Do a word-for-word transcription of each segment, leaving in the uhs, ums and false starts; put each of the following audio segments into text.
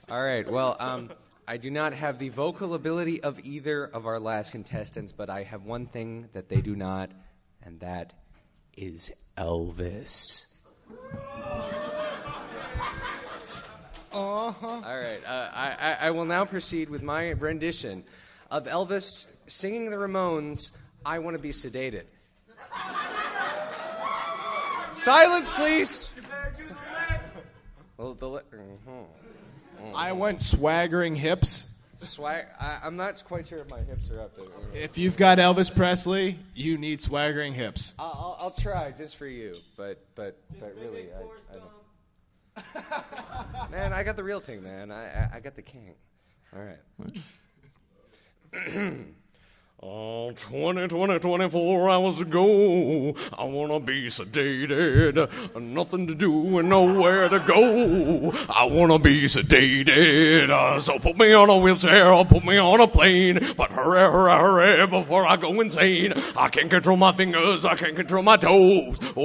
All right. Well, um, I do not have the vocal ability of either of our last contestants, but I have one thing that they do not, and that is Elvis. Uh-huh. All right. Uh, I, I, I will now proceed with my rendition of Elvis singing the Ramones, I Want to Be Sedated. Silence, please. Well, the, uh-huh. I went swaggering hips. Swag. I, I'm not quite sure if my hips are up to. If you've got Elvis Presley, you need swaggering hips. I'll, I'll, I'll try just for you, but but but really, I, I don't. Man, I got the real thing, man. I I, I got the king. All right. Oh, twenty, twenty, twenty-four hours ago, I wanna be sedated, nothing to do and nowhere to go. I wanna be sedated, uh, so put me on a wheelchair or put me on a plane, but hurry, hurry, hurry, before I go insane. I can't control my fingers, I can't control my toes. Oh,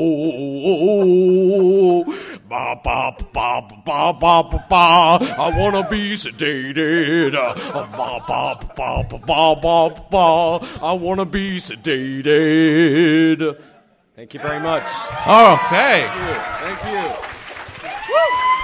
oh, oh, ba, ba, ba, ba, ba, ba, ba. I wanna be sedated, uh, ba, ba, ba, ba, ba, ba. I want to be sedated. Thank you very much. Okay. Thank you. Thank you. Woo!